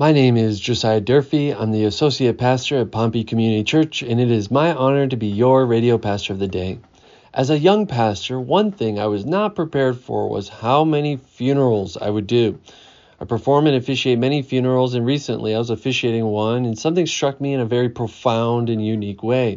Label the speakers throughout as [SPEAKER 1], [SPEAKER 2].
[SPEAKER 1] My name is Josiah Durfee. I'm the Associate Pastor at Pompey Community Church, and it is my honor to be your radio pastor of the day. As a young pastor, one thing I was not prepared for was how many funerals I would do. I perform and officiate many funerals, and recently I was officiating one, and something struck me in a very profound and unique way.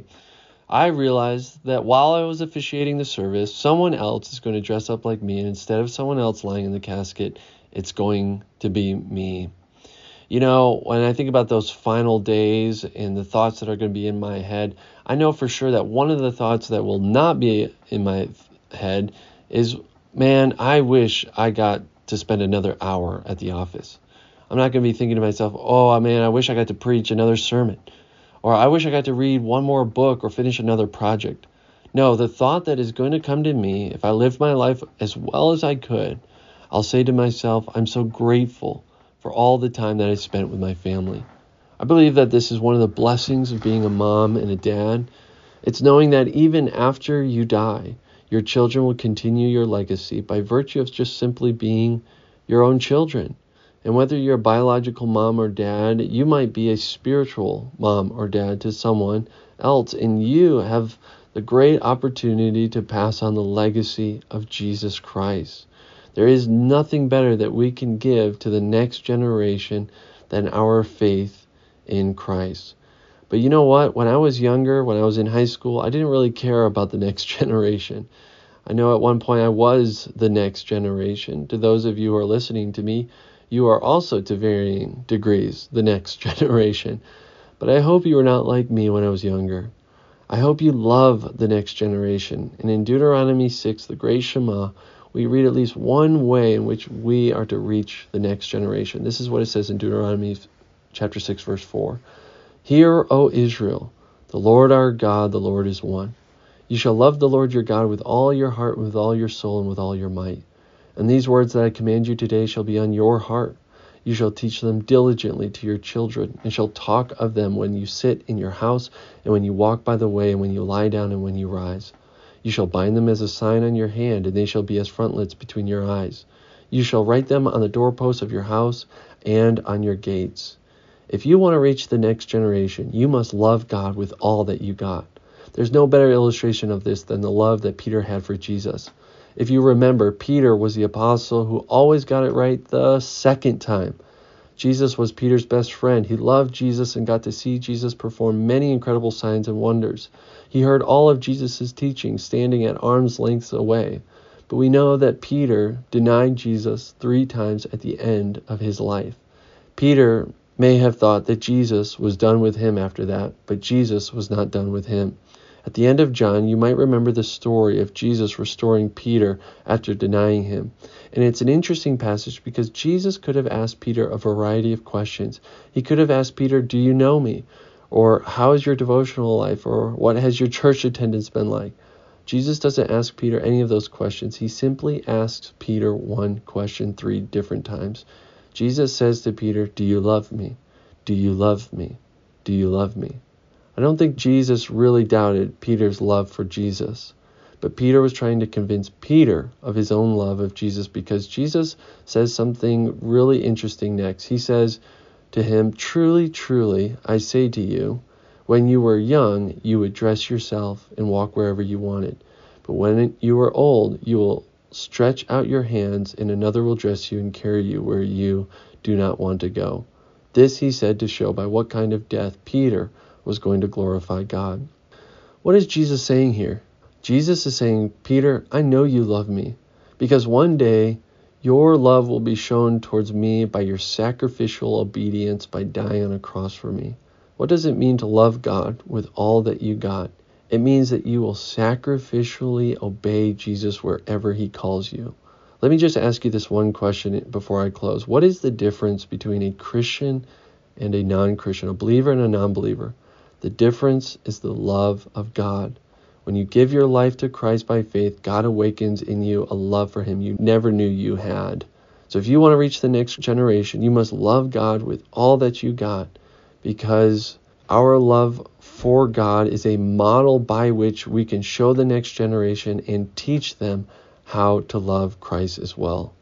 [SPEAKER 1] I realized that while I was officiating the service, someone else is going to dress up like me, and instead of someone else lying in the casket, it's going to be me. You know, when I think about those final days and the thoughts that are going to be in my head, I know for sure that one of the thoughts that will not be in my head is, man, I wish I got to spend another hour at the office. I'm not going to be thinking to myself, oh, man, I wish I got to preach another sermon. Or I wish I got to read one more book or finish another project. No, the thought that is going to come to me, if I lived my life as well as I could, I'll say to myself, I'm so grateful for all the time that I spent with my family. I believe that this is one of the blessings of being a mom and a dad. It's knowing that even after you die, your children will continue your legacy by virtue of just simply being your own children. And whether you're a biological mom or dad, you might be a spiritual mom or dad to someone else, and you have the great opportunity to pass on the legacy of Jesus Christ. There is nothing better that we can give to the next generation than our faith in Christ. But you know what? When I was younger, when I was in high school, I didn't really care about the next generation. I know at one point I was the next generation. To those of you who are listening to me, you are also to varying degrees the next generation. But I hope you were not like me when I was younger. I hope you love the next generation. And in Deuteronomy 6, the great Shema, we read at least one way in which we are to reach the next generation. This is what it says in Deuteronomy chapter 6, verse 4. Hear, O Israel, the Lord our God, the Lord is one. You shall love the Lord your God with all your heart, with all your soul, and with all your might. And these words that I command you today shall be on your heart. You shall teach them diligently to your children, and shall talk of them when you sit in your house, and when you walk by the way, and when you lie down, and when you rise. You shall bind them as a sign on your hand, and they shall be as frontlets between your eyes. You shall write them on the doorposts of your house and on your gates. If you want to reach the next generation, you must love God with all that you got. There's no better illustration of this than the love that Peter had for Jesus. If you remember, Peter was the apostle who always got it right the second time. Jesus was Peter's best friend. He loved Jesus and got to see Jesus perform many incredible signs and wonders. He heard all of Jesus' teaching standing at arm's length away. But we know that Peter denied Jesus 3 times at the end of his life. Peter may have thought that Jesus was done with him after that, but Jesus was not done with him. At the end of John, you might remember the story of Jesus restoring Peter after denying him. And it's an interesting passage because Jesus could have asked Peter a variety of questions. He could have asked Peter, do you know me? Or how is your devotional life? Or what has your church attendance been like? Jesus doesn't ask Peter any of those questions. He simply asks Peter one question 3 different times. Jesus says to Peter, do you love me? Do you love me? Do you love me? I don't think Jesus really doubted Peter's love for Jesus, but Peter was trying to convince Peter of his own love of Jesus because Jesus says something really interesting next. He says to him, truly, truly, I say to you, when you were young, you would dress yourself and walk wherever you wanted. But when you are old, you will stretch out your hands and another will dress you and carry you where you do not want to go. This he said to show by what kind of death Peter was going to glorify God. What is Jesus saying here? Jesus is saying, Peter, I know you love me because one day your love will be shown towards me by your sacrificial obedience by dying on a cross for me. What does it mean to love God with all that you got? It means that you will sacrificially obey Jesus wherever he calls you. Let me just ask you this one question before I close. What is the difference between a Christian and a non-Christian, a believer and a non-believer? The difference is the love of God. When you give your life to Christ by faith, God awakens in you a love for him you never knew you had. So if you want to reach the next generation, you must love God with all that you got, because our love for God is a model by which we can show the next generation and teach them how to love Christ as well.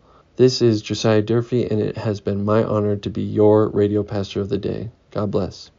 [SPEAKER 1] This is Josiah Durfee, and it has been my honor to be your radio pastor of the day. God bless.